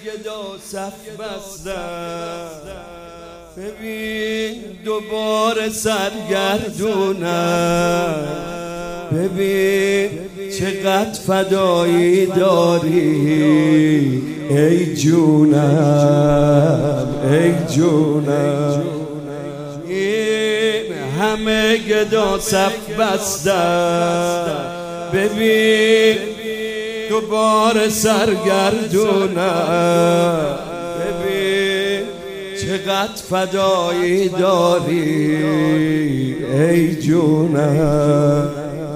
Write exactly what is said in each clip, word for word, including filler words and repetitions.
گدا صف بستم، ببین دوباره سرگردونم، ببین چقدر فدایی داری ای جونم ای جونم. این همه گدا صف بستم، ببین دوباره سرگردونم، ببین چقدر فدایی داری ای جونم.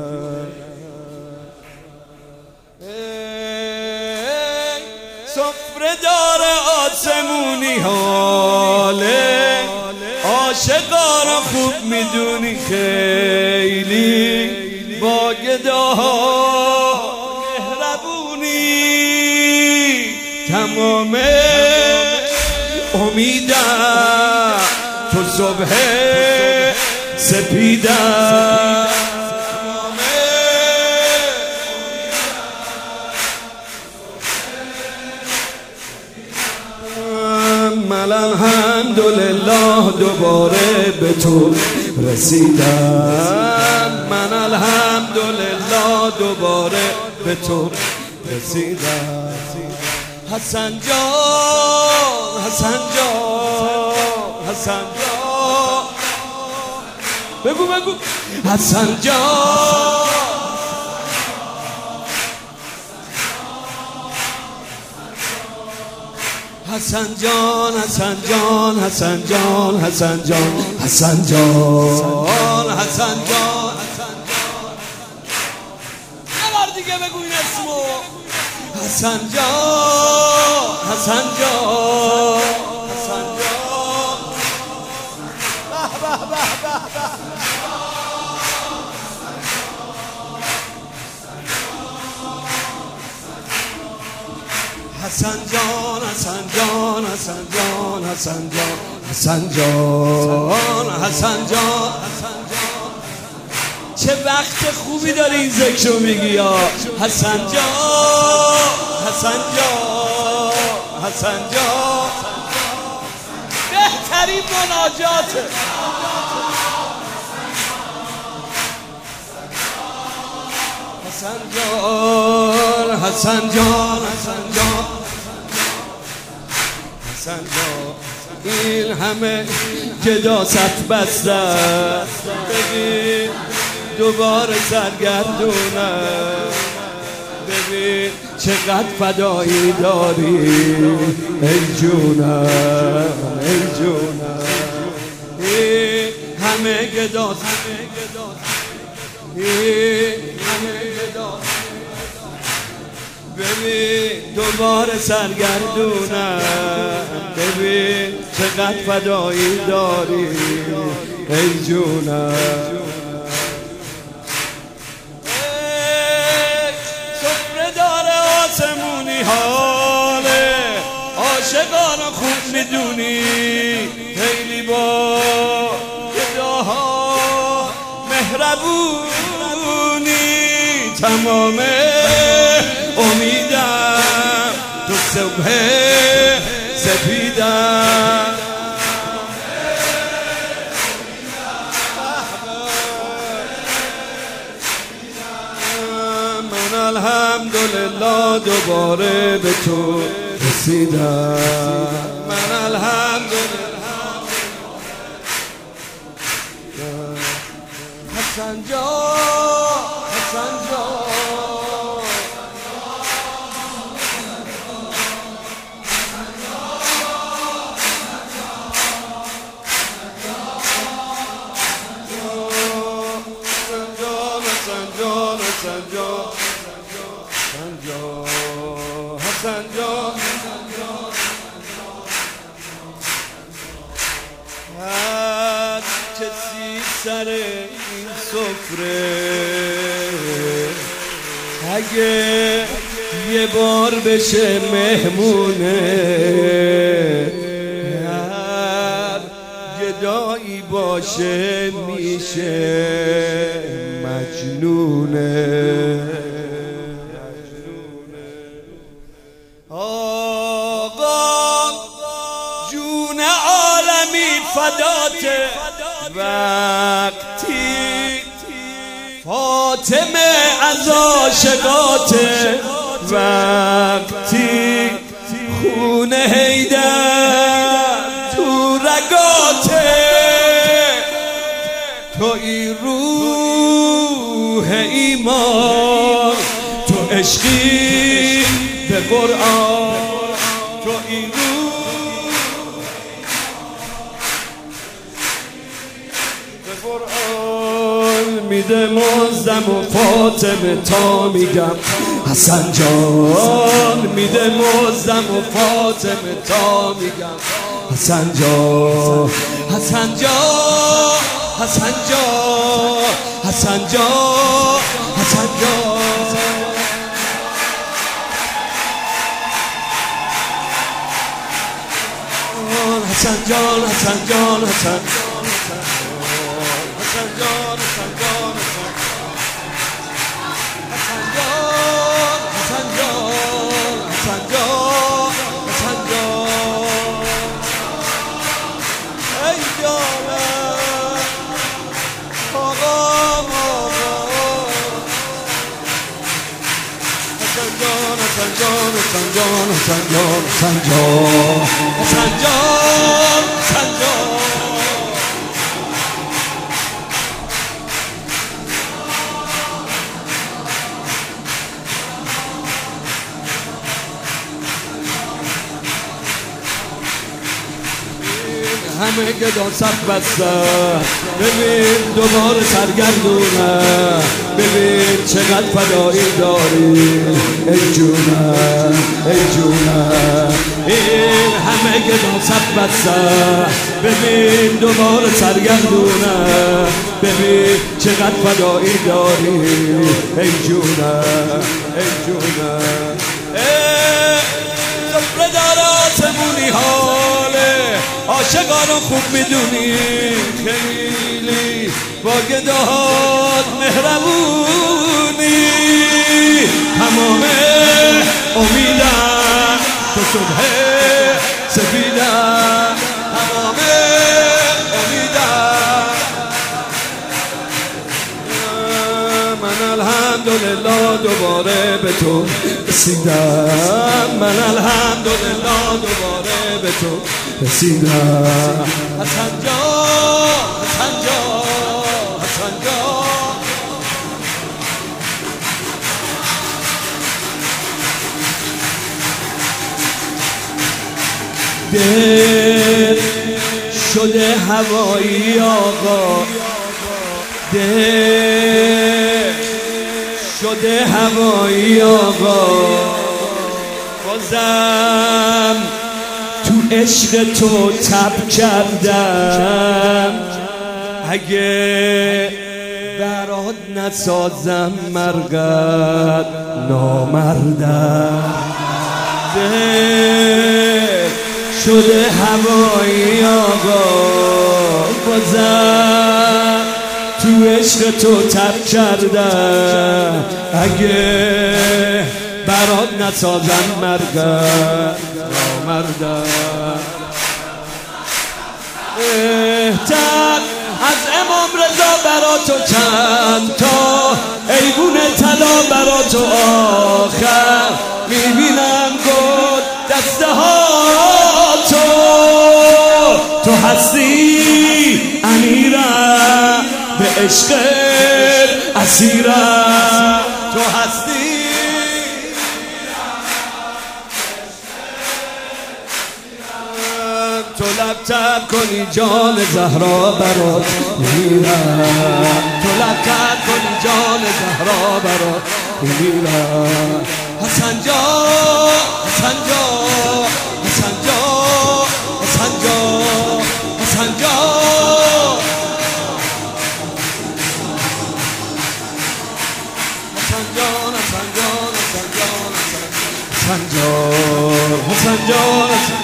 سفره دار آسمونی حاله عاشقا را خوب میدونی، خیلی با گداها مهربونی، تمام امیدم تو صبح سپیدم، من الحمدلله دوباره به تو رسیدم، من الحمدلله دوباره به تو رسیدم. حسن جان حسن جان حسن جان بگو بگو حسن جان حسن جان حسن جان حسن جان حسن جان حسن جان حسن جان یه بار دیگه بگو این اسمو. حسن جان حسن جان حسن جان به به به به به حسن جان حسن جان حسن جان حسن جان حسن جان حسن جان چه وقت خوبی داری این ذکرو میگی یا حسن جان حسن جان حسن جان بهترین مناجاته. حسن جان حسن جان حسن جان حسن جان این همه گدا صف بستم، ببین دوباره سرگردونم، ببین چقدر فدایی داری ای جونم ای جونم. این همه گدا این همه گدا ببین دوباره سرگردونم، ببین چقدر فدایی داری ای جونم. سفره دار آسمونی حاله عاشقانو خوب میدونی، خیلی با گداها مهربونی، تمام امیدم تو صبح سپیدم. من الحمدلله دوباره به تو رسیدم، من الحمدلله. حسن جان حسن جان حسن جان حسن جان هر کسی سر این سفره اگه یه بار بشه مهمونه، هر گدایی باشه میشه مجنونه. آقا فداته وقتی فاطمه از عاشقاته وقتی خون حیدر تو رگاته تو ای روح ایمان تو عشقی به قرآن تو ای روح به قرآن میده مزدم و فاطمه تا میگم حسن جان میده مزدم و فاطمه تا میگم حسن جان حسن جان حسن جان حسن جان حسن جان حسن جان حسن جان حسن حسن جان حسن جان حسن جان حسن جان حسن جان حسن جان ای جانم آقا آقا حسن جان حسن جان حسن جان حسن جان حسن جان حسن جان حسن جان همه گدان صف بستن ببین دوباره سرگردونم ببین چقدر فدایی داری ای جونم ای جونم این همه گدان صف بستن ببین دوباره سرگردونم ببین چقدر فدایی داری ای جونم ای جونم زفر داراتمونی حاله عاشقانو خوب میدونی خیلی با گداهات مهربونی تمام امیدم تو صبح سفیدم تمام امیدم من الحمدلله دوباره به تو رسیدم من الحمدلله دوباره به تو رسیدم حسن جان حسن جان حسن جان دل شده هوایی آقا دل شده هوایی آقا بازم تو عشق تو تب کردم اگه برات نسازم مرگت نامردم دل شده هوایی آقا بازم تو عشق تو تب کردم اگه برات نسازم مرگت نامردم بهتر از امام رضا برا تو چند تا ایوون طلا برا تو آخر میبینم گل دسته ها تو تو هستی امیرم به عشق اسیرم تو هستی تو لبتر کنی جان زهرا برات میرم تو لبتر کنی جان زهرا برات میرم حسن جان حسن جان حسن جان حسن جان حسن جان حسن جان حسن جان حسن جان حسن جان حسن جان